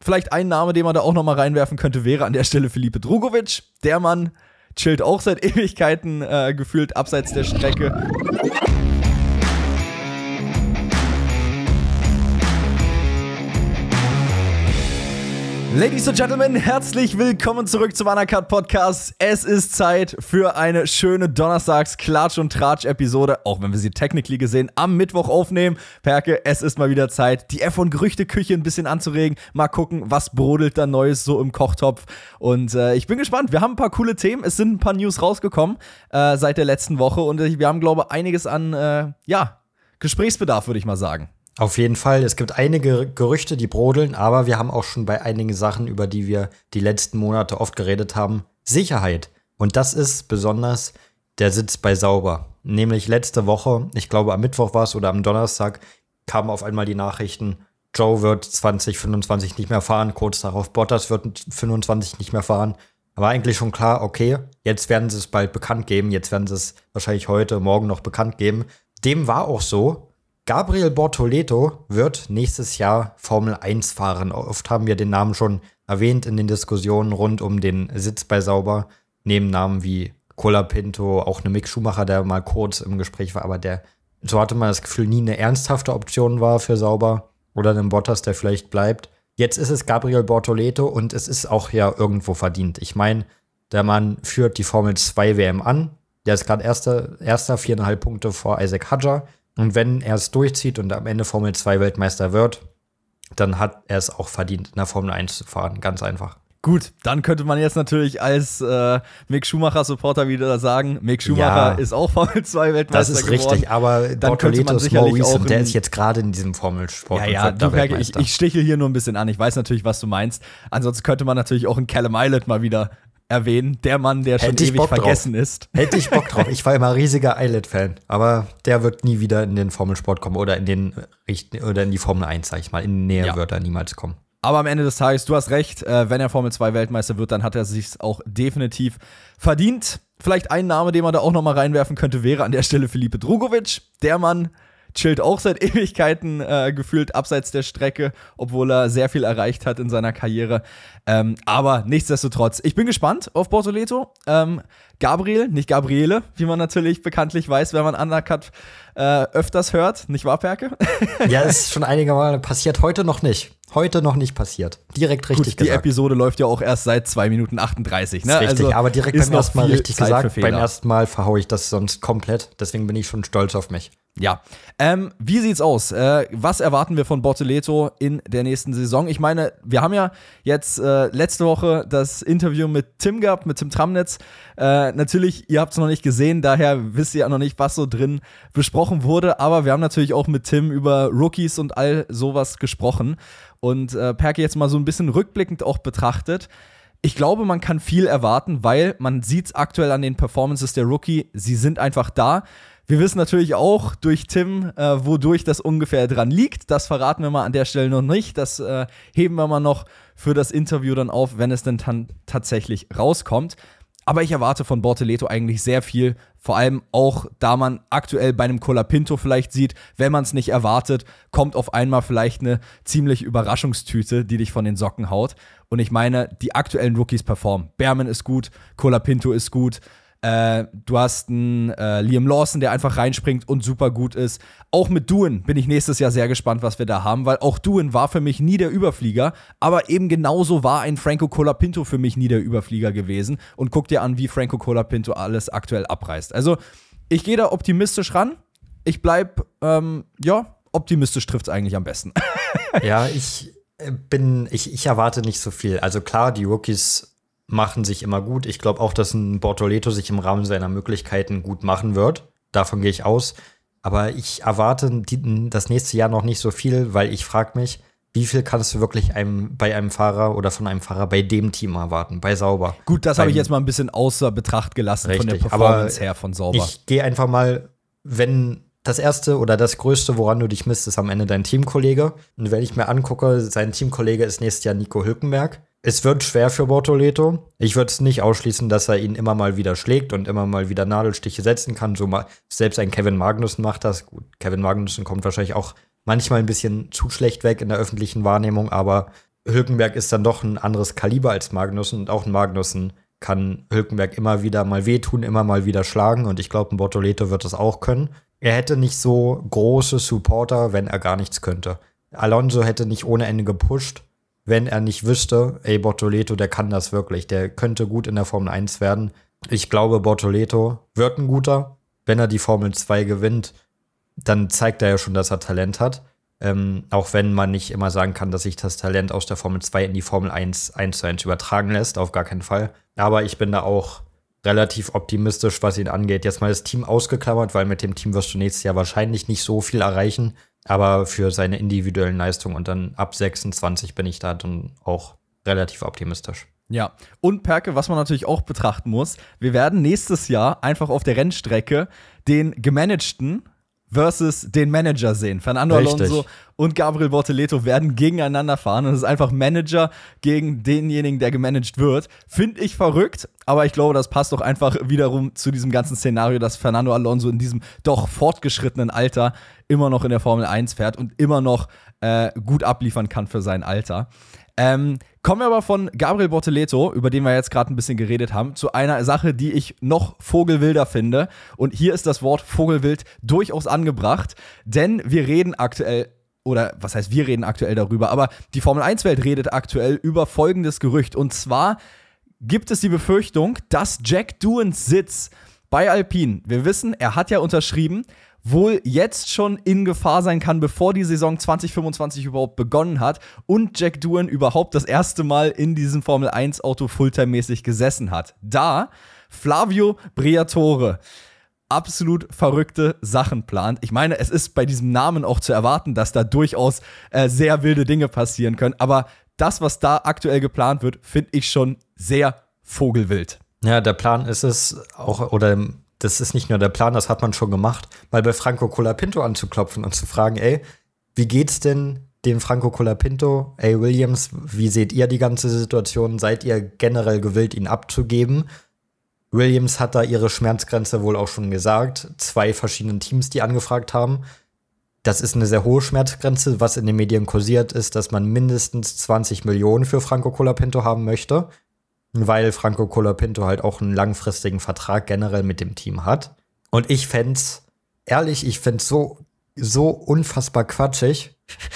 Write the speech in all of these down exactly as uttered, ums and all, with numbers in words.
Vielleicht ein Name, den man da auch noch mal reinwerfen könnte, wäre an der Stelle Filipe Drugovich. Der Mann chillt auch seit Ewigkeiten äh, gefühlt abseits der Strecke. Ladies and Gentlemen, herzlich willkommen zurück zum Undercut Podcast. Es ist Zeit für eine schöne Donnerstags-Klatsch- und Tratsch-Episode, auch wenn wir sie technically gesehen am Mittwoch aufnehmen. Perke, es ist mal wieder Zeit, die F eins-Gerüchteküche ein bisschen anzuregen. Mal gucken, was brodelt da Neues so im Kochtopf. Und äh, ich bin gespannt. Wir haben ein paar coole Themen. Es sind ein paar News rausgekommen äh, seit der letzten Woche. Und wir haben, glaube ich, einiges an, äh, ja, Gesprächsbedarf, würde ich mal sagen. Auf jeden Fall. Es gibt einige Gerüchte, die brodeln, aber wir haben auch schon bei einigen Sachen, über die wir die letzten Monate oft geredet haben, Sicherheit. Und das ist besonders der Sitz bei Sauber. Nämlich letzte Woche, ich glaube am Mittwoch war es oder am Donnerstag, kamen auf einmal die Nachrichten, Joe wird zwanzig fünfundzwanzig nicht mehr fahren, kurz darauf Bottas wird fünfundzwanzig nicht mehr fahren. Aber eigentlich schon klar, okay, jetzt werden sie es bald bekannt geben, jetzt werden sie es wahrscheinlich heute, morgen noch bekannt geben. Dem war auch so. Gabriel Bortoleto wird nächstes Jahr Formel eins fahren. Oft haben wir den Namen schon erwähnt in den Diskussionen rund um den Sitz bei Sauber. Neben Namen wie Colapinto, auch eine Mick Schumacher, der mal kurz im Gespräch war, aber der, so hatte man das Gefühl, nie eine ernsthafte Option war für Sauber. Oder einen Bottas, der vielleicht bleibt. Jetzt ist es Gabriel Bortoleto und es ist auch ja irgendwo verdient. Ich meine, der Mann führt die Formel zwei W M an. Der ist gerade erster, erster, viereinhalb Punkte vor Isaac Hadjar. Und wenn er es durchzieht und am Ende Formel zwei Weltmeister wird, dann hat er es auch verdient, in der Formel eins zu fahren. Ganz einfach. Gut, dann könnte man jetzt natürlich als äh, Mick Schumacher-Supporter wieder sagen, Mick Schumacher ja, ist auch Formel zwei Weltmeister geworden. Das ist richtig, aber dann könnte man sicherlich auch und der ist jetzt gerade in diesem Formelsport. Ja, ja, du merke, ich, ich stichel hier nur ein bisschen an. Ich weiß natürlich, was du meinst. Ansonsten könnte man natürlich auch einen Callum Ilott mal wieder erwähnen, der Mann, der schon ewig vergessen ist. Hätte ich Bock drauf. Ich war immer riesiger Ilott-Fan, aber der wird nie wieder in den Formelsport kommen oder in den oder in die Formel eins, sag ich mal. In die Nähe ja. wird er niemals kommen. Aber am Ende des Tages, du hast recht, äh, wenn er Formel zwei Weltmeister wird, dann hat er sich auch definitiv verdient. Vielleicht ein Name, den man da auch noch mal reinwerfen könnte, wäre an der Stelle Filipe Drugovich. Der Mann chillt auch seit Ewigkeiten äh, gefühlt abseits der Strecke, obwohl er sehr viel erreicht hat in seiner Karriere. Ähm, aber nichtsdestotrotz, ich bin gespannt auf Bortoleto. Ähm, Gabriel, nicht Gabriele, wie man natürlich bekanntlich weiß, wenn man Undercut äh, öfters hört. Nicht wahr, Perke? Ja, ist schon einige Male passiert. Heute noch nicht. Heute noch nicht passiert. Direkt richtig Gut, die gesagt. Die Episode läuft ja auch erst seit zwei Minuten achtunddreißig. Ne? Ist richtig, also aber direkt beim ersten Mal richtig Zeit gesagt. Beim ersten Mal verhaue ich das sonst komplett. Deswegen bin ich schon stolz auf mich. Ja, ähm, wie sieht's aus? Äh, was erwarten wir von Bortoleto in der nächsten Saison? Ich meine, wir haben ja jetzt äh, letzte Woche das Interview mit Tim gehabt, mit Tim Tramnitz. Äh, natürlich, ihr habt es noch nicht gesehen, daher wisst ihr ja noch nicht, was so drin besprochen wurde. Aber wir haben natürlich auch mit Tim über Rookies und all sowas gesprochen. Und äh, Perke jetzt mal so ein bisschen rückblickend auch betrachtet. Ich glaube, man kann viel erwarten, weil man sieht es aktuell an den Performances der Rookie. Sie sind einfach da. Wir wissen natürlich auch durch Tim, äh, wodurch das ungefähr dran liegt. Das verraten wir mal an der Stelle noch nicht. Das äh, heben wir mal noch für das Interview dann auf, wenn es denn tan- tatsächlich rauskommt. Aber ich erwarte von Bortoleto eigentlich sehr viel. Vor allem auch, da man aktuell bei einem Colapinto vielleicht sieht, wenn man es nicht erwartet, kommt auf einmal vielleicht eine ziemliche Überraschungstüte, die dich von den Socken haut. Und ich meine, die aktuellen Rookies performen. Behrman ist gut, Colapinto ist gut. Äh, du hast einen äh, Liam Lawson, der einfach reinspringt und super gut ist. Auch mit Doohan bin ich nächstes Jahr sehr gespannt, was wir da haben, weil auch Doohan war für mich nie der Überflieger, aber eben genauso war ein Franco Colapinto für mich nie der Überflieger gewesen. Und guck dir an, wie Franco Colapinto alles aktuell abreißt. Also, ich gehe da optimistisch ran. Ich bleib, ähm, ja, optimistisch trifft's eigentlich am besten. Ja, ich bin, ich, ich erwarte nicht so viel. Also klar, die Rookies machen sich immer gut. Ich glaube auch, dass ein Bortoleto sich im Rahmen seiner Möglichkeiten gut machen wird. Davon gehe ich aus. Aber ich erwarte die, das nächste Jahr noch nicht so viel, weil ich frage mich, wie viel kannst du wirklich einem, bei einem Fahrer oder von einem Fahrer bei dem Team erwarten, bei Sauber? Gut, das habe ich jetzt mal ein bisschen außer Betracht gelassen, richtig, von der Performance her von Sauber. Ich gehe einfach mal, wenn das Erste oder das Größte, woran du dich misst, ist am Ende dein Teamkollege. Und wenn ich mir angucke, sein Teamkollege ist nächstes Jahr Nico Hülkenberg. Es wird schwer für Bortoleto. Ich würde es nicht ausschließen, dass er ihn immer mal wieder schlägt und immer mal wieder Nadelstiche setzen kann. So mal, selbst ein Kevin Magnussen macht das. Gut, Kevin Magnussen kommt wahrscheinlich auch manchmal ein bisschen zu schlecht weg in der öffentlichen Wahrnehmung, aber Hülkenberg ist dann doch ein anderes Kaliber als Magnussen und auch ein Magnussen kann Hülkenberg immer wieder mal wehtun, immer mal wieder schlagen und ich glaube, ein Bortoleto wird das auch können. Er hätte nicht so große Supporter, wenn er gar nichts könnte. Alonso hätte nicht ohne Ende gepusht, wenn er nicht wüsste, ey, Bortoleto, der kann das wirklich, der könnte gut in der Formel eins werden. Ich glaube, Bortoleto wird ein guter. Wenn er die Formel zwei gewinnt, dann zeigt er ja schon, dass er Talent hat. Ähm, auch wenn man nicht immer sagen kann, dass sich das Talent aus der Formel zwei in die Formel eins eins zu eins übertragen lässt, auf gar keinen Fall. Aber ich bin da auch relativ optimistisch, was ihn angeht. Jetzt mal das Team ausgeklammert, weil mit dem Team wirst du nächstes Jahr wahrscheinlich nicht so viel erreichen. Aber für seine individuellen Leistungen und dann ab sechsundzwanzig bin ich da dann auch relativ optimistisch. Ja, und Perke, was man natürlich auch betrachten muss, wir werden nächstes Jahr einfach auf der Rennstrecke den gemanagten versus den Manager sehen. Fernando Richtig. Alonso und Gabriel Bortoleto werden gegeneinander fahren. Und es ist einfach Manager gegen denjenigen, der gemanagt wird. Finde ich verrückt, aber ich glaube, das passt doch einfach wiederum zu diesem ganzen Szenario, dass Fernando Alonso in diesem doch fortgeschrittenen Alter immer noch in der Formel eins fährt und immer noch äh, gut abliefern kann für sein Alter. Ähm, kommen wir aber von Gabriel Bortoleto, über den wir jetzt gerade ein bisschen geredet haben, zu einer Sache, die ich noch vogelwilder finde. Und hier ist das Wort Vogelwild durchaus angebracht, denn wir reden aktuell, oder was heißt wir reden aktuell darüber, aber die Formel eins Welt redet aktuell über folgendes Gerücht. Und zwar gibt es die Befürchtung, dass Jack Doohans Sitz bei Alpine, wir wissen, er hat ja unterschrieben, wohl jetzt schon in Gefahr sein kann, bevor die Saison zwanzig fünfundzwanzig überhaupt begonnen hat und Jack Doohan überhaupt das erste Mal in diesem Formel eins Auto Fulltime-mäßig gesessen hat. Da Flavio Briatore absolut verrückte Sachen plant. Ich meine, es ist bei diesem Namen auch zu erwarten, dass da durchaus äh, sehr wilde Dinge passieren können, aber das, was da aktuell geplant wird, finde ich schon sehr vogelwild. Ja, der Plan ist es auch, oder das ist nicht nur der Plan, das hat man schon gemacht, mal bei Franco Colapinto anzuklopfen und zu fragen, ey, wie geht's denn dem Franco Colapinto? Ey, Williams, wie seht ihr die ganze Situation? Seid ihr generell gewillt, ihn abzugeben? Williams hat da ihre Schmerzgrenze wohl auch schon gesagt. Zwei verschiedene Teams, die angefragt haben. Das ist eine sehr hohe Schmerzgrenze. Was in den Medien kursiert, ist, dass man mindestens zwanzig Millionen für Franco Colapinto haben möchte, weil Franco Colapinto halt auch einen langfristigen Vertrag generell mit dem Team hat. Und ich fänd's, ehrlich, ich fänd's so, so unfassbar quatschig.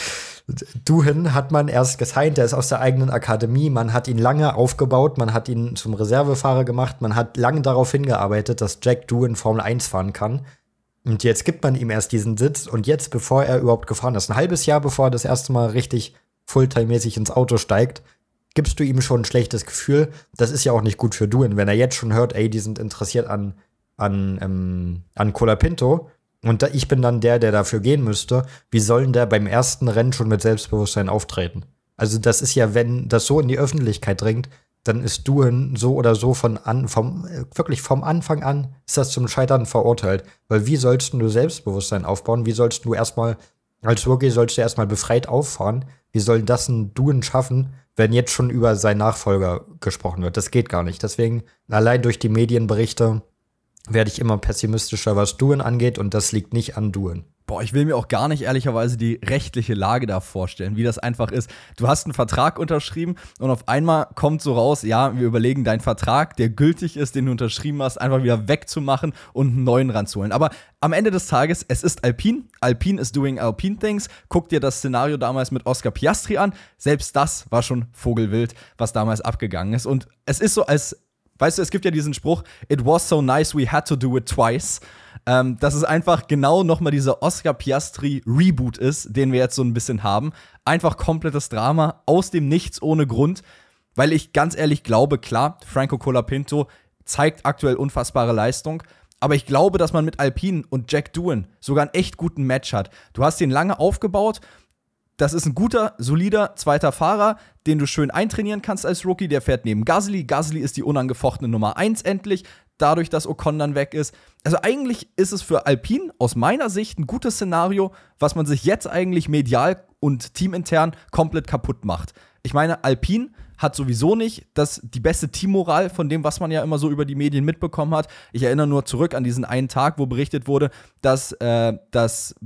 Doohan hat man erst gesigned, der ist aus der eigenen Akademie, man hat ihn lange aufgebaut, man hat ihn zum Reservefahrer gemacht, man hat lange darauf hingearbeitet, dass Jack Doohan Formel eins fahren kann. Und jetzt gibt man ihm erst diesen Sitz und jetzt, bevor er überhaupt gefahren ist, ein halbes Jahr bevor er das erste Mal richtig Fulltime-mäßig ins Auto steigt, gibst du ihm schon ein schlechtes Gefühl. Das ist ja auch nicht gut für Doohan, wenn er jetzt schon hört, ey, die sind interessiert an, an, ähm, an Colapinto und da, ich bin dann der, der dafür gehen müsste. Wie soll denn der beim ersten Rennen schon mit Selbstbewusstsein auftreten? Also das ist ja, wenn das so in die Öffentlichkeit dringt, dann ist Doohan so oder so von an, vom, wirklich vom Anfang an ist das zum Scheitern verurteilt. Weil wie sollst du Selbstbewusstsein aufbauen? Wie sollst du erstmal, als Rookie sollst du erstmal befreit auffahren? Wie soll das ein Doohan schaffen, wenn jetzt schon über seinen Nachfolger gesprochen wird? Das geht gar nicht. Deswegen, allein durch die Medienberichte werde ich immer pessimistischer, was Doohan angeht, und das liegt nicht an Doohan. Boah, ich will mir auch gar nicht ehrlicherweise die rechtliche Lage da vorstellen, wie das einfach ist. Du hast einen Vertrag unterschrieben und auf einmal kommt so raus, ja, wir überlegen, deinen Vertrag, der gültig ist, den du unterschrieben hast, einfach wieder wegzumachen und einen neuen ranzuholen. Aber am Ende des Tages, es ist Alpine. Alpine is doing Alpine things. Guck dir das Szenario damals mit Oscar Piastri an. Selbst das war schon vogelwild, was damals abgegangen ist. Und es ist so, als weißt du, es gibt ja diesen Spruch, it was so nice, we had to do it twice. Ähm, dass es einfach genau nochmal dieser Oscar Piastri-Reboot ist, den wir jetzt so ein bisschen haben. Einfach komplettes Drama, aus dem Nichts, ohne Grund. Weil ich ganz ehrlich glaube, klar, Franco Colapinto zeigt aktuell unfassbare Leistung. Aber ich glaube, dass man mit Alpine und Jack Doohan sogar einen echt guten Match hat. Du hast den lange aufgebaut. Das ist ein guter, solider zweiter Fahrer, den du schön eintrainieren kannst als Rookie. Der fährt neben Gasly. Gasly ist die unangefochtene Nummer eins endlich, dadurch, dass Ocon dann weg ist. Also eigentlich ist es für Alpine aus meiner Sicht ein gutes Szenario, was man sich jetzt eigentlich medial und teamintern komplett kaputt macht. Ich meine, Alpine hat sowieso nicht das, die beste Teammoral von dem, was man ja immer so über die Medien mitbekommen hat. Ich erinnere nur zurück an diesen einen Tag, wo berichtet wurde, dass, äh, dass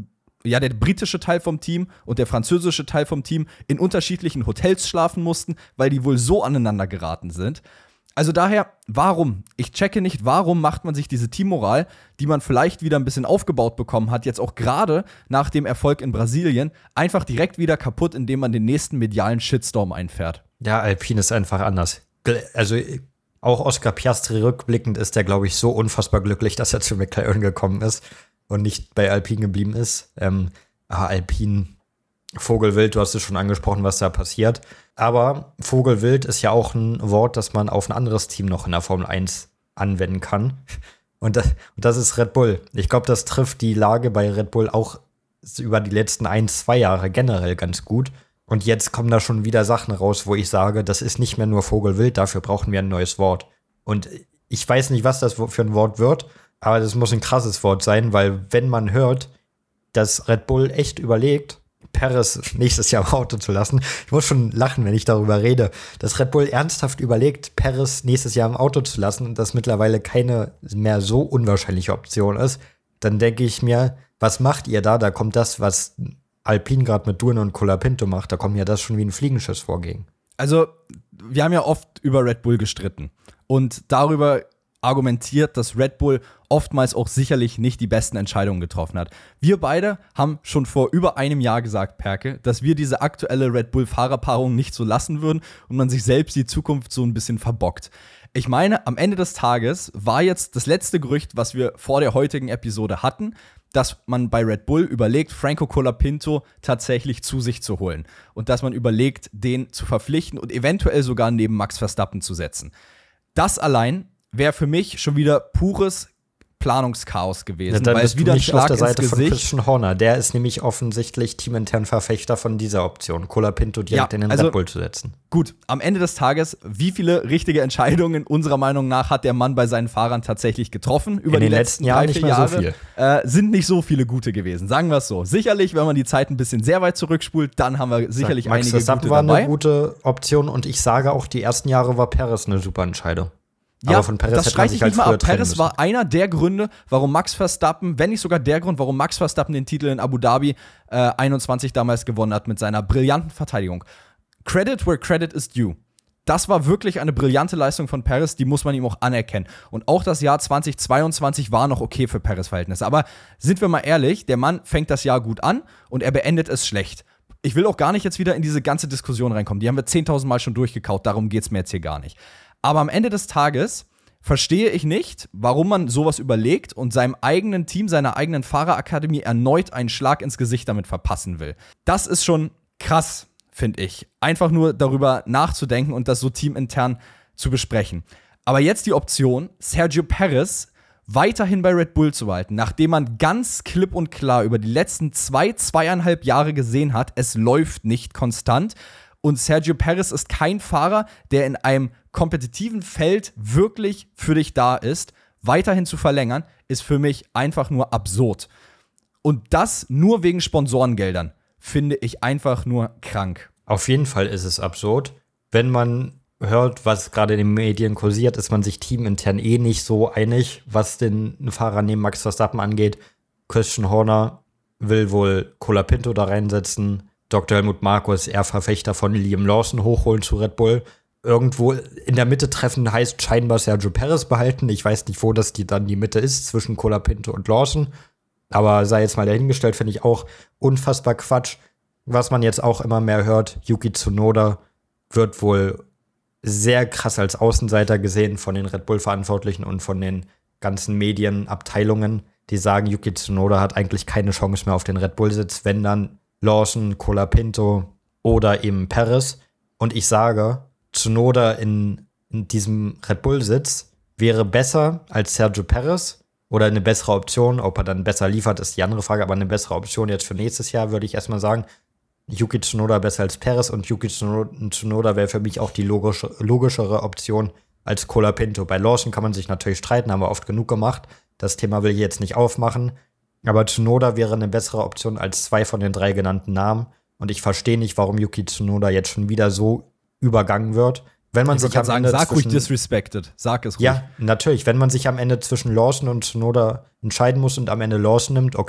ja, der britische Teil vom Team und der französische Teil vom Team in unterschiedlichen Hotels schlafen mussten, weil die wohl so aneinander geraten sind. Also daher, warum? Ich checke nicht, warum macht man sich diese Teammoral, die man vielleicht wieder ein bisschen aufgebaut bekommen hat, jetzt auch gerade nach dem Erfolg in Brasilien, einfach direkt wieder kaputt, indem man den nächsten medialen Shitstorm einfährt. Ja, Alpine ist einfach anders. Also auch Oscar Piastri rückblickend ist der, glaube ich, so unfassbar glücklich, dass er zu McLaren gekommen ist und nicht bei Alpine geblieben ist. Ähm, ah, Alpine, Vogelwild, du hast es schon angesprochen, was da passiert. Aber Vogelwild ist ja auch ein Wort, das man auf ein anderes Team noch in der Formel eins anwenden kann. Und das, und das ist Red Bull. Ich glaube, das trifft die Lage bei Red Bull auch über die letzten ein, zwei Jahre generell ganz gut. Und jetzt kommen da schon wieder Sachen raus, wo ich sage, das ist nicht mehr nur Vogelwild, dafür brauchen wir ein neues Wort. Und ich weiß nicht, was das für ein Wort wird, aber das muss ein krasses Wort sein, weil wenn man hört, dass Red Bull echt überlegt, Perez nächstes Jahr im Auto zu lassen, ich muss schon lachen, wenn ich darüber rede, dass Red Bull ernsthaft überlegt, Perez nächstes Jahr im Auto zu lassen und das mittlerweile keine mehr so unwahrscheinliche Option ist, dann denke ich mir, was macht ihr da? Da kommt das, was Alpine gerade mit Dorna und Colapinto macht, da kommt ja das schon wie ein Fliegenschiss vorgegen. Also, wir haben ja oft über Red Bull gestritten und darüber argumentiert, dass Red Bull oftmals auch sicherlich nicht die besten Entscheidungen getroffen hat. Wir beide haben schon vor über einem Jahr gesagt, Perke, dass wir diese aktuelle Red Bull-Fahrerpaarung nicht so lassen würden und man sich selbst die Zukunft so ein bisschen verbockt. Ich meine, am Ende des Tages war jetzt das letzte Gerücht, was wir vor der heutigen Episode hatten, dass man bei Red Bull überlegt, Franco Colapinto tatsächlich zu sich zu holen und dass man überlegt, den zu verpflichten und eventuell sogar neben Max Verstappen zu setzen. Das allein wäre für mich schon wieder pures Planungschaos gewesen, ja, dann weil bist es wieder du ein nicht Schlag auf der Seite ins von Gesicht. Christian Horner. Der ist nämlich offensichtlich teamintern Verfechter von dieser Option, Colapinto direkt Ja, in den also, Red Bull zu setzen. Gut, am Ende des Tages, wie viele richtige Entscheidungen unserer Meinung nach hat der Mann bei seinen Fahrern tatsächlich getroffen? Über in die den letzten letzten Jahren drei, nicht vier mehr Jahre so viel. Äh, sind nicht so viele gute gewesen, sagen wir es so. Sicherlich, wenn man die Zeit ein bisschen sehr weit zurückspult, dann haben wir sicherlich Max einige Verstappen gute war dabei. eine gute Option und ich sage auch, die ersten Jahre war Perez eine super Entscheidung. Ja, aber von Perez das hätte man streite ich sich halt nicht mal früher ab. trennen Perez müssen. war einer der Gründe, warum Max Verstappen, wenn nicht sogar der Grund, warum Max Verstappen den Titel in Abu Dhabi äh, einundzwanzig damals gewonnen hat mit seiner brillanten Verteidigung. Credit where credit is due. Das war wirklich eine brillante Leistung von Perez, die muss man ihm auch anerkennen. Und auch das Jahr zweitausendzweiundzwanzig war noch okay für Perez Verhältnisse. Aber sind wir mal ehrlich, der Mann fängt das Jahr gut an und er beendet es schlecht. Ich will auch gar nicht jetzt wieder in diese ganze Diskussion reinkommen. Die haben wir zehntausend Mal schon durchgekaut, darum geht es mir jetzt hier gar nicht. Aber am Ende des Tages verstehe ich nicht, warum man sowas überlegt und seinem eigenen Team, seiner eigenen Fahrerakademie erneut einen Schlag ins Gesicht damit verpassen will. Das ist schon krass, finde ich. Einfach nur darüber nachzudenken und das so teamintern zu besprechen. Aber jetzt die Option, Sergio Perez weiterhin bei Red Bull zu behalten, nachdem man ganz klipp und klar über die letzten zwei, zweieinhalb Jahre gesehen hat, es läuft nicht konstant. Und Sergio Perez ist kein Fahrer, der in einem kompetitiven Feld wirklich für dich da ist. Weiterhin zu verlängern, ist für mich einfach nur absurd. Und das nur wegen Sponsorengeldern, finde ich einfach nur krank. Auf jeden Fall ist es absurd. Wenn man hört, was gerade in den Medien kursiert, ist man sich teamintern eh nicht so einig, was den Fahrer neben Max Verstappen angeht. Christian Horner will wohl Colapinto da reinsetzen. Doktor Helmut Marko ist eher Verfechter von Liam Lawson hochholen zu Red Bull. Irgendwo in der Mitte treffen heißt scheinbar Sergio Perez behalten. Ich weiß nicht, wo das die, dann die Mitte ist zwischen Colapinto und Lawson. Aber sei jetzt mal dahingestellt, finde ich auch unfassbar Quatsch. Was man jetzt auch immer mehr hört, Yuki Tsunoda wird wohl sehr krass als Außenseiter gesehen von den Red Bull-Verantwortlichen und von den ganzen Medienabteilungen, die sagen, Yuki Tsunoda hat eigentlich keine Chance mehr auf den Red Bull-Sitz, wenn dann Lawson, Colapinto oder eben Perez. Und ich sage, Tsunoda in, in diesem Red Bull-Sitz wäre besser als Sergio Perez oder eine bessere Option. Ob er dann besser liefert, ist die andere Frage, aber eine bessere Option jetzt für nächstes Jahr würde ich erstmal sagen, Yuki Tsunoda besser als Perez und Yuki Tsunoda wäre für mich auch die logische, logischere Option als Colapinto. Bei Lawson kann man sich natürlich streiten, haben wir oft genug gemacht. Das Thema will ich jetzt nicht aufmachen. Aber Tsunoda wäre eine bessere Option als zwei von den drei genannten Namen. Und ich verstehe nicht, warum Yuki Tsunoda jetzt schon wieder so übergangen wird. Wenn man ich sich am sagen, Ende sag ruhig zwischen, disrespected. Sag es ruhig. Ja, natürlich. Wenn man sich am Ende zwischen Lawson und Tsunoda entscheiden muss und am Ende Lawson nimmt, okay.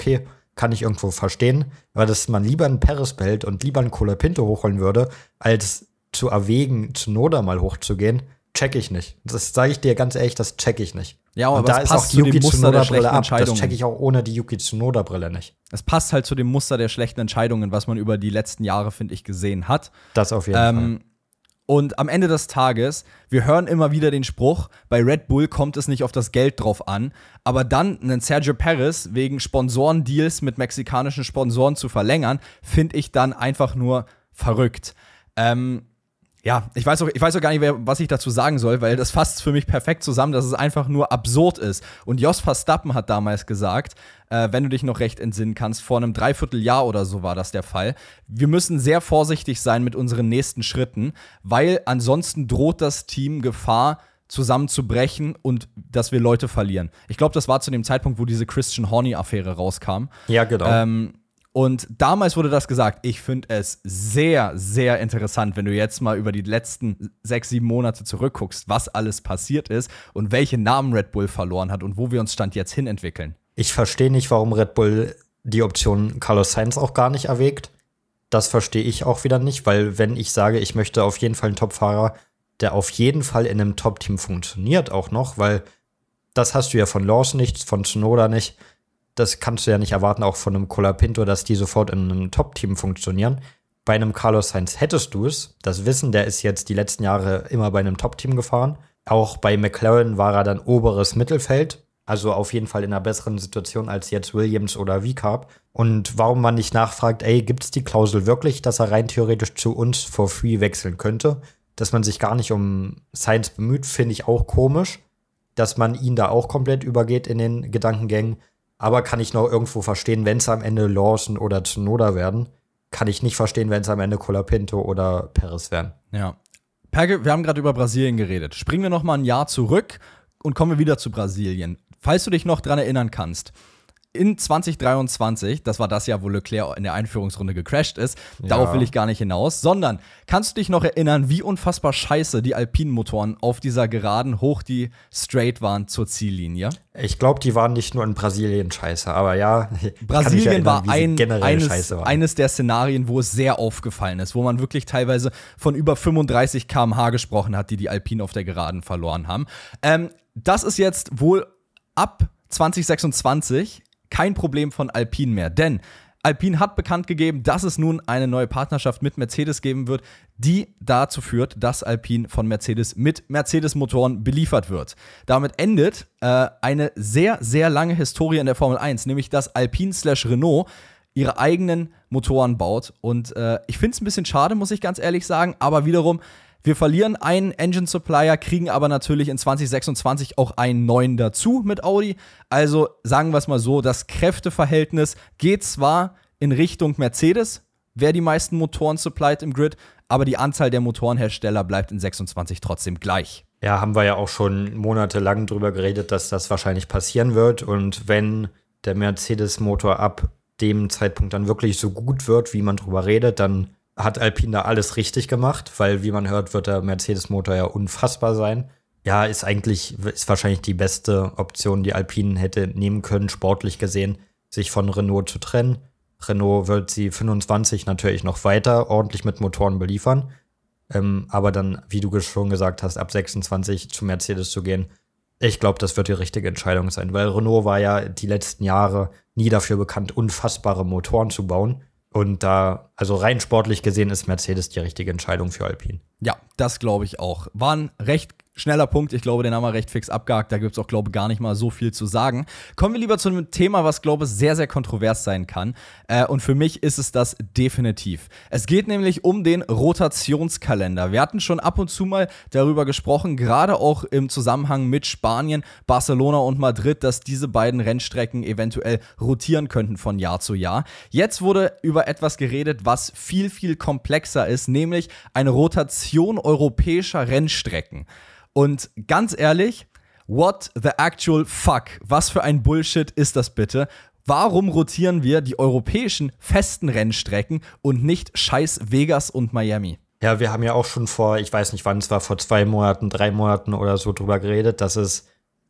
kann ich irgendwo verstehen. Aber dass man lieber einen Perez behält und lieber einen Colapinto hochholen würde, als zu erwägen, zu Noda mal hochzugehen, check ich nicht. Das sage ich dir ganz ehrlich, das check ich nicht. Ja, aber und da es ist passt auch die zu dem Yuki Muster der Tsunoda-Brille schlechten ab. Das Entscheidungen. check ich auch ohne die Yuki Tsunoda-Brille nicht. Es passt halt zu dem Muster der schlechten Entscheidungen, was man über die letzten Jahre, finde ich, gesehen hat. Das auf jeden ähm, Fall. Und am Ende des Tages, wir hören immer wieder den Spruch, bei Red Bull kommt es nicht auf das Geld drauf an, aber dann einen Sergio Perez wegen Sponsorendeals mit mexikanischen Sponsoren zu verlängern, finde ich dann einfach nur verrückt. Ähm, ja, ich weiß auch, ich weiß auch gar nicht, was ich dazu sagen soll, weil das fasst für mich perfekt zusammen, dass es einfach nur absurd ist. Und Jos Verstappen hat damals gesagt, äh, wenn du dich noch recht entsinnen kannst, vor einem Dreivierteljahr oder so war das der Fall, wir müssen sehr vorsichtig sein mit unseren nächsten Schritten, weil ansonsten droht das Team Gefahr, zusammenzubrechen und dass wir Leute verlieren. Ich glaube, das war zu dem Zeitpunkt, wo diese Christian Horner-Affäre rauskam. Ja, genau. Ähm, Und damals wurde das gesagt. Ich finde es sehr, sehr interessant, wenn du jetzt mal über die letzten sechs, sieben Monate zurückguckst, was alles passiert ist und welche Namen Red Bull verloren hat und wo wir uns Stand jetzt hin entwickeln. Ich verstehe nicht, warum Red Bull die Option Carlos Sainz auch gar nicht erwägt. Das verstehe ich auch wieder nicht, weil wenn ich sage, ich möchte auf jeden Fall einen Topfahrer, der auf jeden Fall in einem Top-Team funktioniert auch noch, weil das hast du ja von Lawson nicht, von Tsunoda nicht. Das kannst du ja nicht erwarten, auch von einem Colapinto, dass die sofort in einem Top-Team funktionieren. Bei einem Carlos Sainz hättest du es. Das Wissen, der ist jetzt die letzten Jahre immer bei einem Top-Team gefahren. Auch bei McLaren war er dann oberes Mittelfeld. Also auf jeden Fall in einer besseren Situation als jetzt Williams oder V-Carb. Und warum man nicht nachfragt, ey, gibt es die Klausel wirklich, dass er rein theoretisch zu uns for free wechseln könnte? Dass man sich gar nicht um Sainz bemüht, finde ich auch komisch. Dass man ihn da auch komplett übergeht in den Gedankengängen. Aber kann ich noch irgendwo verstehen, wenn es am Ende Lawson oder Tsunoda werden. Kann ich nicht verstehen, wenn es am Ende Colapinto oder Perez werden. Ja. Perke, wir haben gerade über Brasilien geredet. Springen wir noch mal ein Jahr zurück und kommen wir wieder zu Brasilien. Falls du dich noch dran erinnern kannst, in zwanzig dreiundzwanzig, das war das Jahr, wo Leclerc in der Einführungsrunde gecrashed ist, ja. Darauf will ich gar nicht hinaus, sondern kannst du dich noch erinnern, wie unfassbar scheiße die Alpine-Motoren auf dieser Geraden hoch die Straight waren zur Ziellinie? Ich glaube, die waren nicht nur in Brasilien scheiße, aber ja. Brasilien erinnern, war ein, eines, war. eines der Szenarien, wo es sehr aufgefallen ist, wo man wirklich teilweise von über fünfunddreißig Kilometer pro Stunde gesprochen hat, die die Alpine auf der Geraden verloren haben. Ähm, das ist jetzt wohl ab zwanzig sechsundzwanzig kein Problem von Alpine mehr, denn Alpine hat bekannt gegeben, dass es nun eine neue Partnerschaft mit Mercedes geben wird, die dazu führt, dass Alpine von Mercedes mit Mercedes-Motoren beliefert wird. Damit endet äh, eine sehr, sehr lange Historie in der Formel eins, nämlich dass Alpine slash Renault ihre eigenen Motoren baut. Und äh, ich finde es ein bisschen schade, muss ich ganz ehrlich sagen, aber wiederum, wir verlieren einen Engine-Supplier, kriegen aber natürlich in zwanzig sechsundzwanzig auch einen neuen dazu mit Audi. Also sagen wir es mal so, das Kräfteverhältnis geht zwar in Richtung Mercedes, wer die meisten Motoren supplied im Grid, aber die Anzahl der Motorenhersteller bleibt in sechsundzwanzig trotzdem gleich. Ja, haben wir ja auch schon monatelang drüber geredet, dass das wahrscheinlich passieren wird. Und wenn der Mercedes-Motor ab dem Zeitpunkt dann wirklich so gut wird, wie man drüber redet, dann hat Alpine da alles richtig gemacht, weil, wie man hört, wird der Mercedes-Motor ja unfassbar sein. Ja, ist eigentlich, ist wahrscheinlich die beste Option, die Alpine hätte nehmen können, sportlich gesehen, sich von Renault zu trennen. Renault wird sie fünfundzwanzig natürlich noch weiter ordentlich mit Motoren beliefern. Ähm, aber dann, wie du schon gesagt hast, ab sechsundzwanzig zu Mercedes zu gehen, ich glaube, das wird die richtige Entscheidung sein, weil Renault war ja die letzten Jahre nie dafür bekannt, unfassbare Motoren zu bauen. Und da, also rein sportlich gesehen, ist Mercedes die richtige Entscheidung für Alpine. Ja, das glaube ich auch. War ein recht schneller Punkt. Ich glaube, den haben wir recht fix abgehakt. Da gibt es auch, glaube ich, gar nicht mal so viel zu sagen. Kommen wir lieber zu einem Thema, was, glaube ich, sehr, sehr kontrovers sein kann. Äh, und für mich ist es das definitiv. Es geht nämlich um den Rotationskalender. Wir hatten schon ab und zu mal darüber gesprochen, gerade auch im Zusammenhang mit Spanien, Barcelona und Madrid, dass diese beiden Rennstrecken eventuell rotieren könnten von Jahr zu Jahr. Jetzt wurde über etwas geredet, was viel, viel komplexer ist, nämlich eine Rotation europäischer Rennstrecken. Und ganz ehrlich, what the actual fuck? Was für ein Bullshit ist das bitte? Warum rotieren wir die europäischen festen Rennstrecken und nicht scheiß Vegas und Miami? Ja, wir haben ja auch schon vor, ich weiß nicht wann, es war vor zwei Monaten, drei Monaten oder so drüber geredet, dass es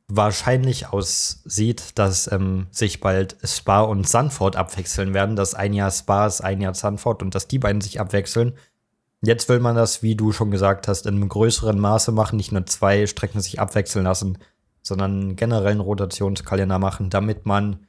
wahrscheinlich aussieht, dass ähm, sich bald Spa und Zandvoort abwechseln werden, dass ein Jahr Spa ist, ein Jahr Zandvoort und dass die beiden sich abwechseln. Jetzt will man das, wie du schon gesagt hast, in einem größeren Maße machen, nicht nur zwei Strecken sich abwechseln lassen, sondern einen generellen Rotationskalender machen, damit man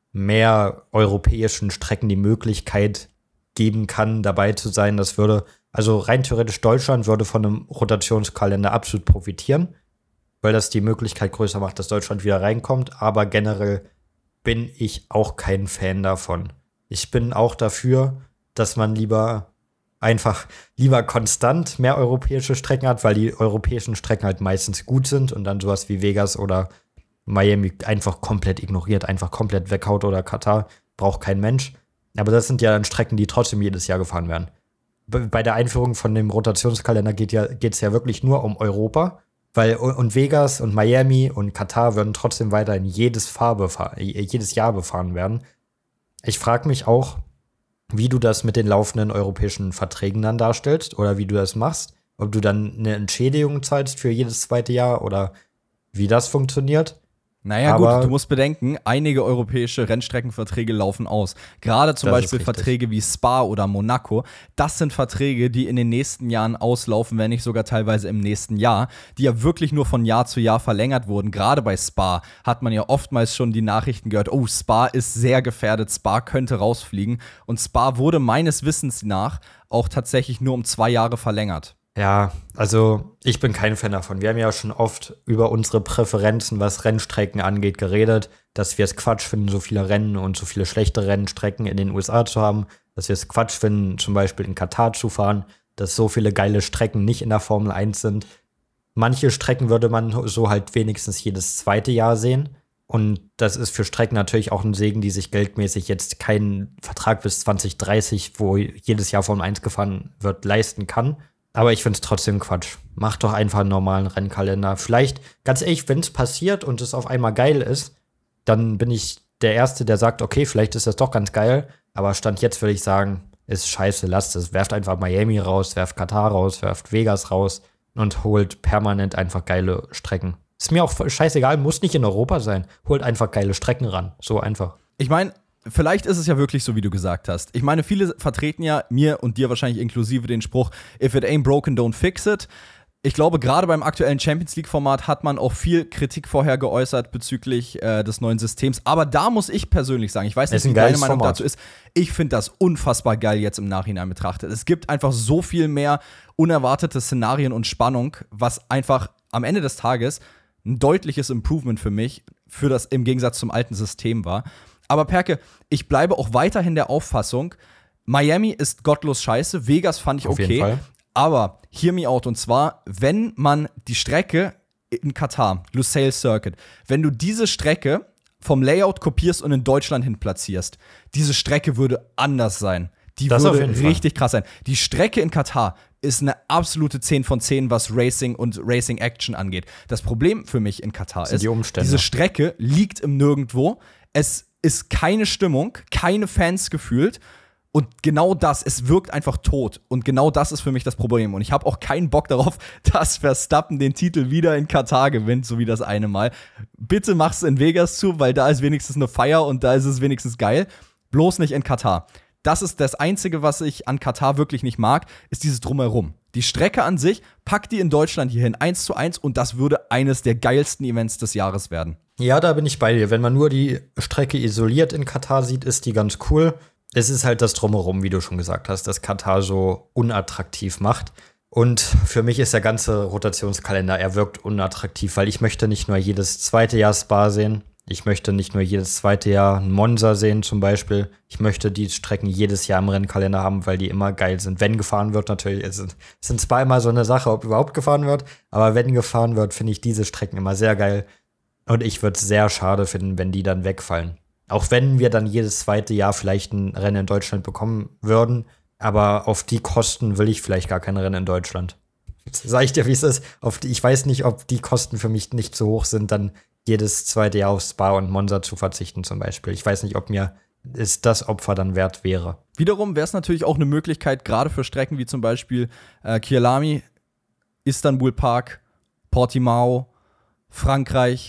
mehr europäischen Strecken die Möglichkeit geben kann, dabei zu sein. Das würde, also rein theoretisch Deutschland würde von einem Rotationskalender absolut profitieren, weil das die Möglichkeit größer macht, dass Deutschland wieder reinkommt. Aber generell bin ich auch kein Fan davon. Ich bin auch dafür, dass man lieber einfach lieber konstant mehr europäische Strecken hat, weil die europäischen Strecken halt meistens gut sind und dann sowas wie Vegas oder Miami einfach komplett ignoriert, einfach komplett weghaut oder Katar, braucht kein Mensch. Aber das sind ja dann Strecken, die trotzdem jedes Jahr gefahren werden. Bei der Einführung von dem Rotationskalender geht ja, geht es ja wirklich nur um Europa, weil und Vegas und Miami und Katar würden trotzdem weiterhin jedes, Fahr befahr- jedes Jahr befahren werden. Ich frage mich auch, wie du das mit den laufenden europäischen Verträgen dann darstellst oder wie du das machst. Ob du dann eine Entschädigung zahlst für jedes zweite Jahr oder wie das funktioniert. Naja, Aber gut, du musst bedenken, einige europäische Rennstreckenverträge laufen aus. Gerade zum Das ist Beispiel richtig. Verträge wie Spa oder Monaco. Das sind Verträge, die in den nächsten Jahren auslaufen, wenn nicht sogar teilweise im nächsten Jahr, die ja wirklich nur von Jahr zu Jahr verlängert wurden. Gerade bei Spa hat man ja oftmals schon die Nachrichten gehört, oh, Spa ist sehr gefährdet, Spa könnte rausfliegen. Und Spa wurde meines Wissens nach auch tatsächlich nur um zwei Jahre verlängert. Ja, also ich bin kein Fan davon. Wir haben ja schon oft über unsere Präferenzen, was Rennstrecken angeht, geredet, dass wir es Quatsch finden, so viele Rennen und so viele schlechte Rennstrecken in den U S A zu haben, dass wir es Quatsch finden, zum Beispiel in Katar zu fahren, dass so viele geile Strecken nicht in der Formel eins sind. Manche Strecken würde man so halt wenigstens jedes zweite Jahr sehen. Und das ist für Strecken natürlich auch ein Segen, die sich geldmäßig jetzt keinen Vertrag bis zwanzig dreißig, wo jedes Jahr Formel eins gefahren wird, leisten kann. Aber ich finde es trotzdem Quatsch. Mach doch einfach einen normalen Rennkalender. Vielleicht, ganz ehrlich, wenn es passiert und es auf einmal geil ist, dann bin ich der Erste, der sagt, okay, vielleicht ist das doch ganz geil. Aber Stand jetzt würde ich sagen, ist scheiße, lasst es. Werft einfach Miami raus, werft Katar raus, werft Vegas raus und holt permanent einfach geile Strecken. Ist mir auch scheißegal, muss nicht in Europa sein. Holt einfach geile Strecken ran. So einfach. Ich meine, vielleicht ist es ja wirklich so, wie du gesagt hast. Ich meine, viele vertreten ja, mir und dir wahrscheinlich inklusive, den Spruch, if it ain't broken, don't fix it. Ich glaube, gerade beim aktuellen Champions-League-Format hat man auch viel Kritik vorher geäußert bezüglich äh, des neuen Systems. Aber da muss ich persönlich sagen, ich weiß nicht, wie deine Meinung Format. dazu ist, ich finde das unfassbar geil jetzt im Nachhinein betrachtet. Es gibt einfach so viel mehr unerwartete Szenarien und Spannung, was einfach am Ende des Tages ein deutliches Improvement für mich, für das im Gegensatz zum alten System war. Aber Perke, ich bleibe auch weiterhin der Auffassung, Miami ist gottlos scheiße, Vegas fand ich Auf okay, jeden Fall. aber hear me out, und zwar, wenn man die Strecke in Katar, Lusail Circuit, wenn du diese Strecke vom Layout kopierst und in Deutschland hin platzierst, diese Strecke würde anders sein. Die Das auf würde jeden Fall. richtig krass sein. Die Strecke in Katar ist eine absolute zehn von zehn, was Racing und Racing Action angeht. Das Problem für mich in Katar sind ist, die Umstände. diese Strecke liegt im Nirgendwo. Es ist keine Stimmung, keine Fans gefühlt. Und genau das, es wirkt einfach tot. Und genau das ist für mich das Problem. Und ich habe auch keinen Bock darauf, dass Verstappen den Titel wieder in Katar gewinnt, so wie das eine Mal. Bitte mach's in Vegas zu, weil da ist wenigstens eine Feier und da ist es wenigstens geil. Bloß nicht in Katar. Das ist das Einzige, was ich an Katar wirklich nicht mag, ist dieses Drumherum. Die Strecke an sich, pack die in Deutschland hierhin eins zu eins und das würde eines der geilsten Events des Jahres werden. Ja, da bin ich bei dir. Wenn man nur die Strecke isoliert in Katar sieht, ist die ganz cool. Es ist halt das Drumherum, wie du schon gesagt hast, das Katar so unattraktiv macht. Und für mich ist der ganze Rotationskalender, er wirkt unattraktiv, weil ich möchte nicht nur jedes zweite Jahr Spa sehen. Ich möchte nicht nur jedes zweite Jahr ein Monza sehen zum Beispiel. Ich möchte die Strecken jedes Jahr im Rennkalender haben, weil die immer geil sind. Wenn gefahren wird, natürlich. Es sind, es sind zwar immer so eine Sache, ob überhaupt gefahren wird, aber wenn gefahren wird, finde ich diese Strecken immer sehr geil. Und ich würde es sehr schade finden, wenn die dann wegfallen. Auch wenn wir dann jedes zweite Jahr vielleicht ein Rennen in Deutschland bekommen würden, aber auf die Kosten will ich vielleicht gar kein Rennen in Deutschland. Sag ich dir, wie es ist. Auf die, ich weiß nicht, ob die Kosten für mich nicht so hoch sind, dann jedes zweite Jahr auf Spa und Monza zu verzichten zum Beispiel. Ich weiß nicht, ob mir ist das Opfer dann wert wäre. Wiederum wäre es natürlich auch eine Möglichkeit, gerade für Strecken wie zum Beispiel äh, Kyalami, Istanbul Park, Portimao, Frankreich,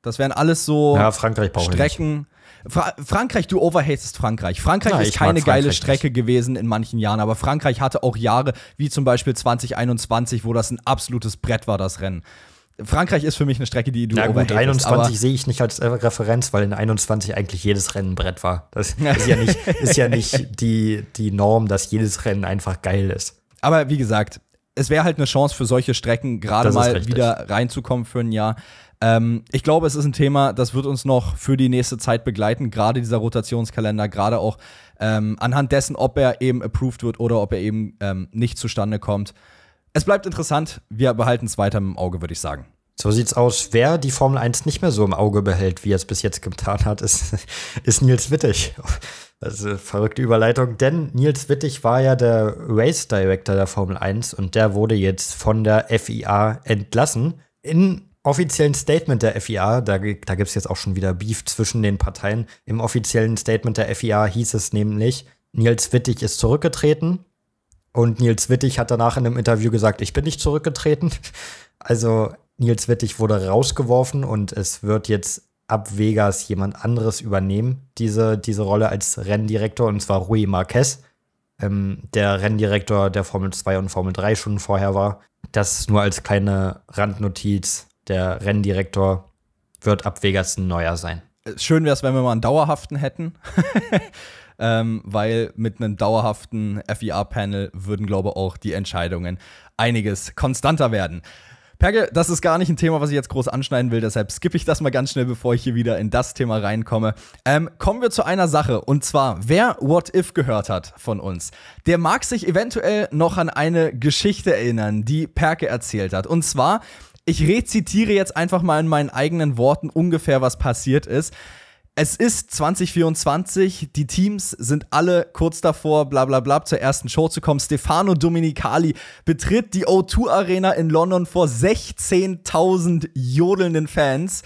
Das wären alles so ja, Frankreich Strecken. Fra- Frankreich, du overhatest Frankreich. Frankreich Na, ist keine geile Frankreich Strecke nicht. gewesen in manchen Jahren, aber Frankreich hatte auch Jahre, wie zum Beispiel zwanzig einundzwanzig, wo das ein absolutes Brett war, das Rennen. Frankreich ist für mich eine Strecke, die du Na overhatest. gut, einundzwanzig sehe ich nicht als äh, Referenz, weil in einundzwanzig eigentlich jedes Rennen ein Brett war. Das ist ja nicht, ist ja nicht die, die Norm, dass jedes Rennen einfach geil ist. Aber wie gesagt, es wäre halt eine Chance für solche Strecken, gerade mal richtig. wieder reinzukommen für ein Jahr. Ähm, ich glaube, es ist ein Thema, das wird uns noch für die nächste Zeit begleiten, gerade dieser Rotationskalender, gerade auch ähm, anhand dessen, ob er eben approved wird oder ob er eben ähm, nicht zustande kommt. Es bleibt interessant, wir behalten es weiter im Auge, würde ich sagen. So sieht's aus. Wer die Formel eins nicht mehr so im Auge behält, wie er es bis jetzt getan hat, ist, ist Nils Wittig. Das ist eine verrückte Überleitung, denn Nils Wittig war ja der Race Director der Formel eins und der wurde jetzt von der F I A entlassen. In offiziellen Statement der F I A, da, da gibt es jetzt auch schon wieder Beef zwischen den Parteien, im offiziellen Statement der F I A hieß es nämlich, Nils Wittig ist zurückgetreten und Nils Wittig hat danach in einem Interview gesagt, ich bin nicht zurückgetreten. Also Nils Wittig wurde rausgeworfen und es wird jetzt ab Vegas jemand anderes übernehmen, diese, diese Rolle als Renndirektor, und zwar Rui Marquez, ähm, der Renndirektor der Formel zwei und Formel drei schon vorher war. Das nur als kleine Randnotiz. Der Renndirektor wird ab Vegas ein neuer sein. Schön wäre es, wenn wir mal einen dauerhaften hätten. ähm, weil mit einem dauerhaften F I A-Panel würden, glaube ich, auch die Entscheidungen einiges konstanter werden. Perge, das ist gar nicht ein Thema, was ich jetzt groß anschneiden will, deshalb skippe ich das mal ganz schnell, bevor ich hier wieder in das Thema reinkomme. Ähm, kommen wir zu einer Sache, und zwar, wer What If gehört hat von uns, der mag sich eventuell noch an eine Geschichte erinnern, die Perke erzählt hat. Und zwar, ich rezitiere jetzt einfach mal in meinen eigenen Worten ungefähr, was passiert ist. Es ist zwanzig vierundzwanzig, die Teams sind alle kurz davor, bla bla bla, zur ersten Show zu kommen. Stefano Domenicali betritt die O zwei Arena in London vor sechzehntausend jodelnden Fans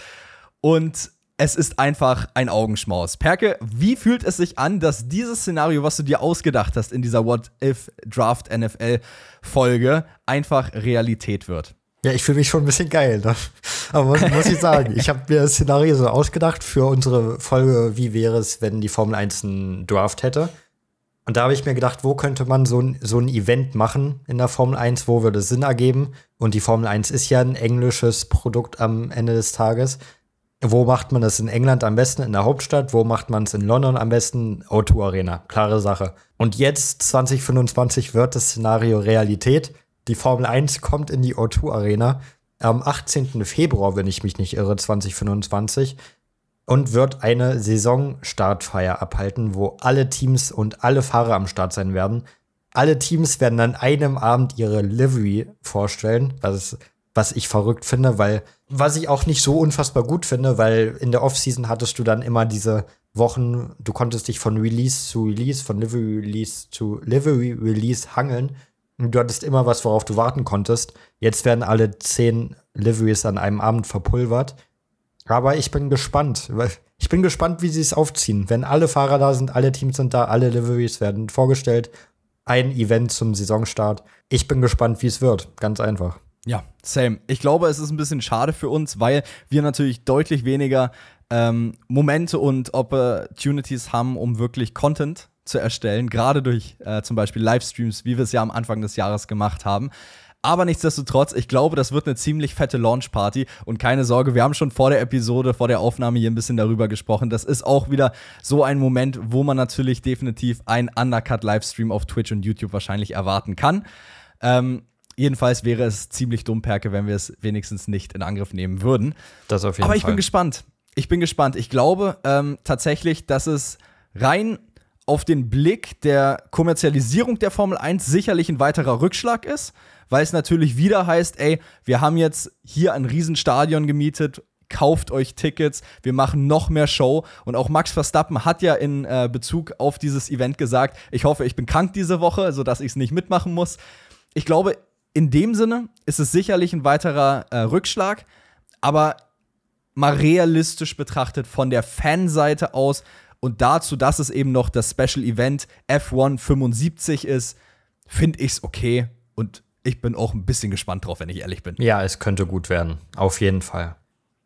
und es ist einfach ein Augenschmaus. Perke, wie fühlt es sich an, dass dieses Szenario, was du dir ausgedacht hast in dieser What If Draft N F L Folge, einfach Realität wird? Ja, ich fühle mich schon ein bisschen geil, ne? Aber muss, muss ich sagen, ich habe mir das Szenario so ausgedacht für unsere Folge, wie wäre es, wenn die Formel eins einen Draft hätte. Und da habe ich mir gedacht, wo könnte man so ein, so ein Event machen in der Formel eins, wo würde es Sinn ergeben? Und die Formel eins ist ja ein englisches Produkt am Ende des Tages. Wo macht man das in England am besten? In der Hauptstadt. Wo macht man es in London am besten? O zwei Arena. Klare Sache. Und jetzt, zwanzig fünfundzwanzig, wird das Szenario Realität. Die Formel eins kommt in die O zwei Arena am achtzehnten Februar, wenn ich mich nicht irre, zwanzig fünfundzwanzig, und wird eine Saisonstartfeier abhalten, wo alle Teams und alle Fahrer am Start sein werden. Alle Teams werden an einem Abend ihre Livery vorstellen, was, was ich verrückt finde, weil, was ich auch nicht so unfassbar gut finde, weil in der Offseason hattest du dann immer diese Wochen, du konntest dich von Release zu Release, von Livery Release zu Livery Release hangeln. Du hattest immer was, worauf du warten konntest. Jetzt werden alle zehn Liveries an einem Abend verpulvert. Aber ich bin gespannt. Ich bin gespannt, wie sie es aufziehen. Wenn alle Fahrer da sind, alle Teams sind da, alle Liveries werden vorgestellt. Ein Event zum Saisonstart. Ich bin gespannt, wie es wird. Ganz einfach. Ja, same. Ich glaube, es ist ein bisschen schade für uns, weil wir natürlich deutlich weniger ähm, Momente und Opportunities haben, um wirklich Content zu erstellen, gerade durch äh, zum Beispiel Livestreams, wie wir es ja am Anfang des Jahres gemacht haben. Aber nichtsdestotrotz, ich glaube, das wird eine ziemlich fette Launchparty und keine Sorge, wir haben schon vor der Episode, vor der Aufnahme hier ein bisschen darüber gesprochen. Das ist auch wieder so ein Moment, wo man natürlich definitiv einen Undercut-Livestream auf Twitch und YouTube wahrscheinlich erwarten kann. Ähm, jedenfalls wäre es ziemlich dumm, Perke, wenn wir es wenigstens nicht in Angriff nehmen würden. Das auf jeden Aber ich Fall. bin gespannt. Ich bin gespannt. Ich glaube ähm, tatsächlich, dass es rein auf den Blick der Kommerzialisierung der Formel eins sicherlich ein weiterer Rückschlag ist, weil es natürlich wieder heißt, ey, wir haben jetzt hier ein Riesenstadion gemietet, kauft euch Tickets, wir machen noch mehr Show. Und auch Max Verstappen hat ja in äh, Bezug auf dieses Event gesagt, ich hoffe, ich bin krank diese Woche, sodass ich es nicht mitmachen muss. Ich glaube, in dem Sinne ist es sicherlich ein weiterer äh, Rückschlag, aber mal realistisch betrachtet von der Fanseite aus und dazu, dass es eben noch das Special Event F eins fünfundsiebzig ist, finde ich es okay. Und ich bin auch ein bisschen gespannt drauf, wenn ich ehrlich bin. Ja, es könnte gut werden. Auf jeden Fall.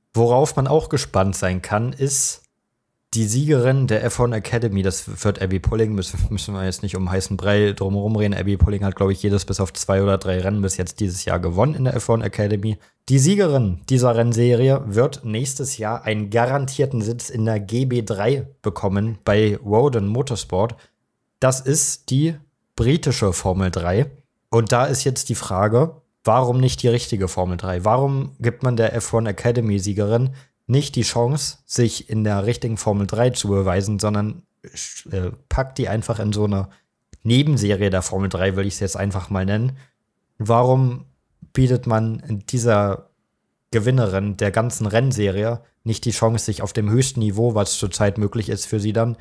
Worauf man auch gespannt sein kann, ist die Siegerin der F eins Academy. Das wird Abby Pulling, müssen, müssen wir jetzt nicht um heißen Brei drumherum reden. Abby Pulling hat, glaube ich, jedes bis auf zwei oder drei Rennen bis jetzt dieses Jahr gewonnen in der F eins Academy. Die Siegerin dieser Rennserie wird nächstes Jahr einen garantierten Sitz in der G B drei bekommen bei Woden Motorsport. Das ist die britische Formel drei. Und da ist jetzt die Frage, warum nicht die richtige Formel drei? Warum gibt man der F eins Academy-Siegerin nicht die Chance, sich in der richtigen Formel drei zu beweisen, sondern äh, packt die einfach in so eine Nebenserie der Formel drei, will ich es jetzt einfach mal nennen. Warum bietet man dieser Gewinnerin der ganzen Rennserie nicht die Chance, sich auf dem höchsten Niveau, was zurzeit möglich ist für sie dann,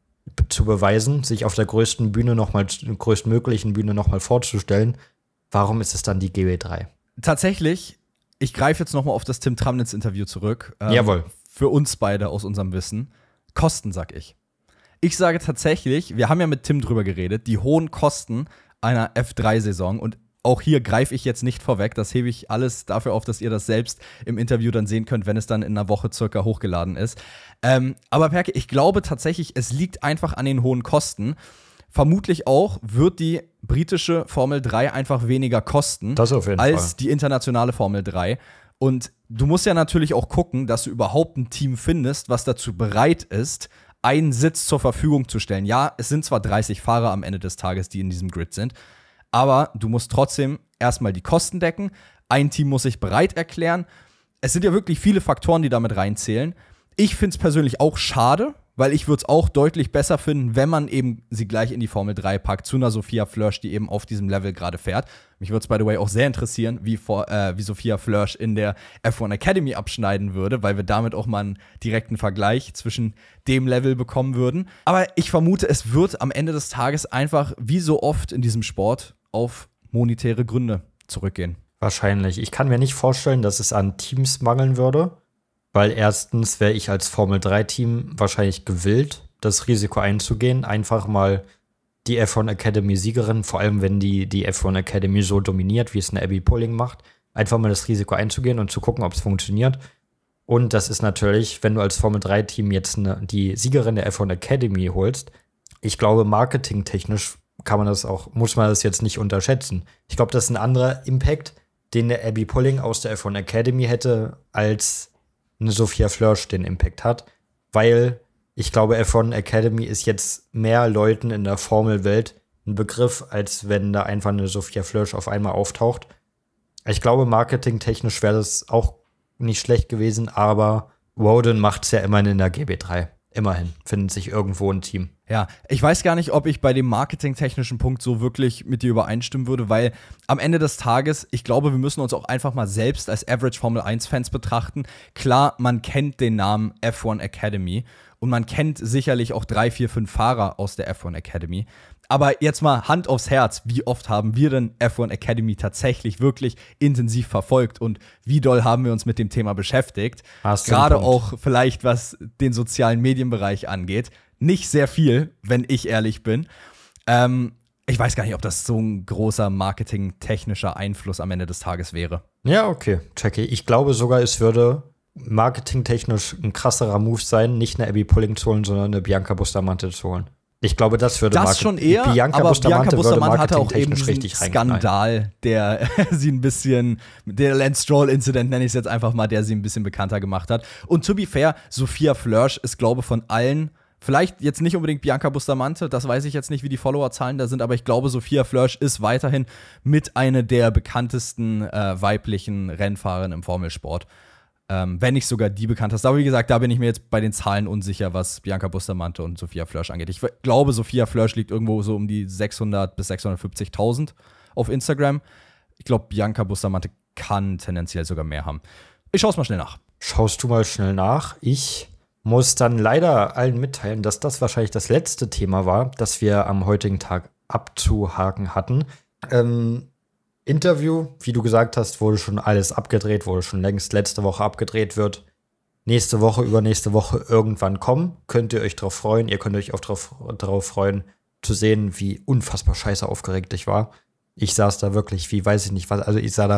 zu beweisen, sich auf der größten Bühne nochmal, größtmöglichen Bühne nochmal vorzustellen? Warum ist es dann die G B drei? Tatsächlich, ich greife jetzt nochmal auf das Tim Tramnitz-Interview zurück. Ähm, Jawohl. Für uns beide aus unserem Wissen. Kosten, sag ich. Ich sage tatsächlich, wir haben ja mit Tim drüber geredet, die hohen Kosten einer F drei Saison. Und auch hier greife ich jetzt nicht vorweg. Das hebe ich alles dafür auf, dass ihr das selbst im Interview dann sehen könnt, wenn es dann in einer Woche circa hochgeladen ist. Ähm, aber Perke, ich glaube tatsächlich, es liegt einfach an den hohen Kosten. Vermutlich auch wird die britische Formel drei einfach weniger kosten das auf jeden als Fall. die internationale Formel drei. Und du musst ja natürlich auch gucken, dass du überhaupt ein Team findest, was dazu bereit ist, einen Sitz zur Verfügung zu stellen. Ja, es sind zwar dreißig Fahrer am Ende des Tages, die in diesem Grid sind, aber du musst trotzdem erstmal die Kosten decken. Ein Team muss sich bereit erklären. Es sind ja wirklich viele Faktoren, die damit reinzählen. Ich finde es persönlich auch schade, weil ich würde es auch deutlich besser finden, wenn man eben sie gleich in die Formel drei packt, zu einer Sophia Flörsch, die eben auf diesem Level gerade fährt. Mich würde es, by the way, auch sehr interessieren, wie, vor, äh, wie Sophia Flörsch in der F eins Academy abschneiden würde, weil wir damit auch mal einen direkten Vergleich zwischen dem Level bekommen würden. Aber ich vermute, es wird am Ende des Tages einfach, wie so oft in diesem Sport, auf monetäre Gründe zurückgehen. Wahrscheinlich. Ich kann mir nicht vorstellen, dass es an Teams mangeln würde. Weil erstens wäre ich als Formel drei Team wahrscheinlich gewillt, das Risiko einzugehen, einfach mal die F eins Academy-Siegerin, vor allem wenn die die F eins Academy so dominiert, wie es eine Abby Pulling macht, einfach mal das Risiko einzugehen und zu gucken, ob es funktioniert. Und das ist natürlich, wenn du als Formel drei Team jetzt eine, die Siegerin der F eins Academy holst, ich glaube, marketingtechnisch kann man das auch, muss man das jetzt nicht unterschätzen. Ich glaube, das ist ein anderer Impact, den der Abby Pulling aus der F eins Academy hätte, als eine Sophia Flörsch den Impact hat, weil ich glaube, F eins Academy ist jetzt mehr Leuten in der Formelwelt ein Begriff, als wenn da einfach eine Sophia Flörsch auf einmal auftaucht. Ich glaube, marketingtechnisch wäre das auch nicht schlecht gewesen, aber Woden macht es ja immerhin in der G B drei. Immerhin findet sich irgendwo ein Team. Ja, ich weiß gar nicht, ob ich bei dem marketingtechnischen Punkt so wirklich mit dir übereinstimmen würde, weil am Ende des Tages, ich glaube, wir müssen uns auch einfach mal selbst als Average Formel eins Fans betrachten. Klar, man kennt den Namen F eins Academy und man kennt sicherlich auch drei, vier, fünf Fahrer aus der F eins Academy. Aber jetzt mal Hand aufs Herz, wie oft haben wir denn F eins Academy tatsächlich wirklich intensiv verfolgt und wie doll haben wir uns mit dem Thema beschäftigt? Gerade auch vielleicht, was den sozialen Medienbereich angeht. Nicht sehr viel, wenn ich ehrlich bin. Ähm, ich weiß gar nicht, ob das so ein großer marketingtechnischer Einfluss am Ende des Tages wäre. Ja, okay, check ich. Ich glaube sogar, es würde marketingtechnisch ein krasserer Move sein, nicht eine Abby Pulling zu holen, sondern eine Bianca Bustamante zu holen. Ich glaube, das würde das schon eher, Bianca aber Bustamante Bianca Bustamante hatte auch eben diesen richtig Skandal, der sie ein bisschen, der Lance Stroll-Incident, nenne ich es jetzt einfach mal, der sie ein bisschen bekannter gemacht hat. Und to be fair, Sophia Flörsch ist, glaube ich, von allen, vielleicht jetzt nicht unbedingt Bianca Bustamante, das weiß ich jetzt nicht, wie die Followerzahlen da sind, aber ich glaube, Sophia Flörsch ist weiterhin mit einer der bekanntesten äh, weiblichen Rennfahrerinnen im Formelsport. Ähm, wenn nicht sogar die bekannteste. Aber wie gesagt, da bin ich mir jetzt bei den Zahlen unsicher, was Bianca Bustamante und Sophia Flörsch angeht. Ich glaube, Sophia Flörsch liegt irgendwo so um die sechshundert bis sechshundertfünfzigtausend auf Instagram. Ich glaube, Bianca Bustamante kann tendenziell sogar mehr haben. Ich schaue es mal schnell nach. Schaust du mal schnell nach. Ich muss dann leider allen mitteilen, dass das wahrscheinlich das letzte Thema war, das wir am heutigen Tag abzuhaken hatten. Ähm, Interview, wie du gesagt hast, wurde schon alles abgedreht, wurde schon längst letzte Woche abgedreht, wird nächste Woche, übernächste Woche irgendwann kommen. Könnt ihr euch drauf freuen. Ihr könnt euch auch drauf, drauf freuen, zu sehen, wie unfassbar scheiße aufgeregt ich war. Ich saß da wirklich, wie weiß ich nicht was, also ich sah da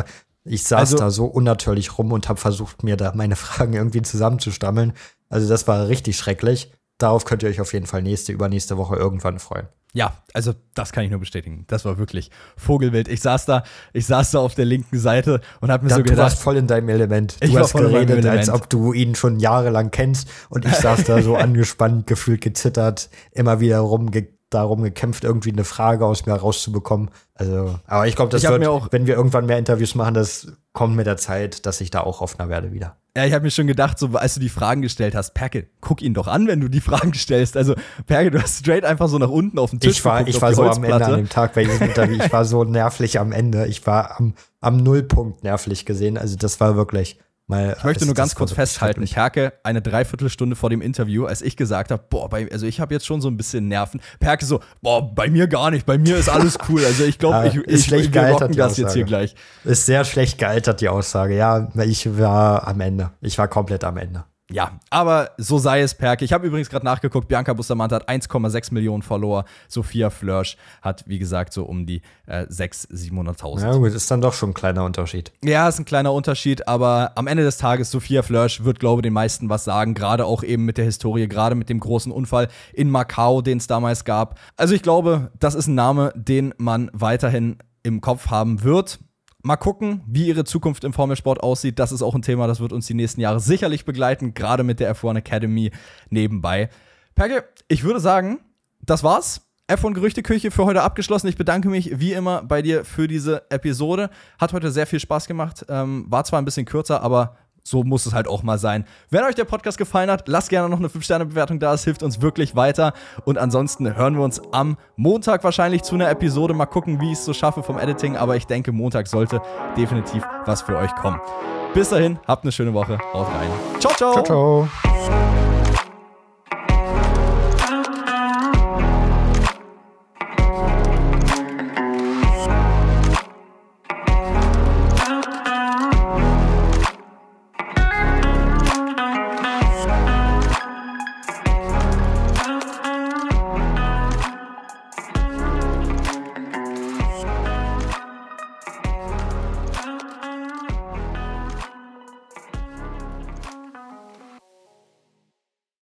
Ich saß also, da so unnatürlich rum und habe versucht, mir da meine Fragen irgendwie zusammenzustammeln. Also das war richtig schrecklich. Darauf könnt ihr euch auf jeden Fall nächste, übernächste Woche irgendwann freuen. Ja, also das kann ich nur bestätigen. Das war wirklich Vogelwild. Ich saß da, ich saß da auf der linken Seite und habe mir da, so gedacht. Du warst voll in deinem Element. Du ich hast war voll geredet, in als ob du ihn schon jahrelang kennst. Und ich saß da so angespannt, gefühlt gezittert, immer wieder rumge darum gekämpft, irgendwie eine Frage aus mir rauszubekommen. Also, aber ich glaube, das ich wird, mir auch, wenn wir irgendwann mehr Interviews machen, das kommt mit der Zeit, dass ich da auch offener werde wieder. Ja, ich habe mir schon gedacht, so als du die Fragen gestellt hast, Perke, guck ihn doch an, wenn du die Fragen stellst. Also, Perke, du hast straight einfach so nach unten auf den Tisch Ich war, geguckt, ich war so am Ende an dem Tag bei diesem Interview. Ich war so nervlich am Ende. Ich war am, am Nullpunkt nervlich gesehen. Also, das war wirklich mal. Ich möchte nur ganz kurz festhalten, schrecklich. Perke, eine Dreiviertelstunde vor dem Interview, als ich gesagt habe, boah, bei, also ich habe jetzt schon so ein bisschen Nerven. Perke so, boah, bei mir gar nicht, bei mir ist alles cool. Also ich glaube, ich, ich, ich wir rocken das jetzt hier gleich. Ist sehr schlecht gealtert, die Aussage. Ja, ich war am Ende. Ich war komplett am Ende. Ja, aber so sei es, Perke. Ich habe übrigens gerade nachgeguckt, Bianca Bustamante hat eins Komma sechs Millionen Follower. Sophia Flörsch hat, wie gesagt, so um die äh, sechshunderttausend, siebenhunderttausend. Ja gut, ist dann doch schon ein kleiner Unterschied. Ja, ist ein kleiner Unterschied, aber am Ende des Tages, Sophia Flörsch wird, glaube ich, den meisten was sagen. Gerade auch eben mit der Historie, gerade mit dem großen Unfall in Macau, den es damals gab. Also ich glaube, das ist ein Name, den man weiterhin im Kopf haben wird. Mal gucken, wie ihre Zukunft im Formelsport aussieht. Das ist auch ein Thema, das wird uns die nächsten Jahre sicherlich begleiten, gerade mit der F eins Academy nebenbei. Perke, ich würde sagen, das war's. F eins Gerüchteküche für heute abgeschlossen. Ich bedanke mich wie immer bei dir für diese Episode. Hat heute sehr viel Spaß gemacht. Ähm, war zwar ein bisschen kürzer, aber so muss es halt auch mal sein. Wenn euch der Podcast gefallen hat, lasst gerne noch eine fünf Sterne Bewertung da. Es hilft uns wirklich weiter. Und ansonsten hören wir uns am Montag wahrscheinlich zu einer Episode. Mal gucken, wie ich es so schaffe vom Editing. Aber ich denke, Montag sollte definitiv was für euch kommen. Bis dahin, habt eine schöne Woche. Haut rein. Ciao, ciao. Ciao, ciao.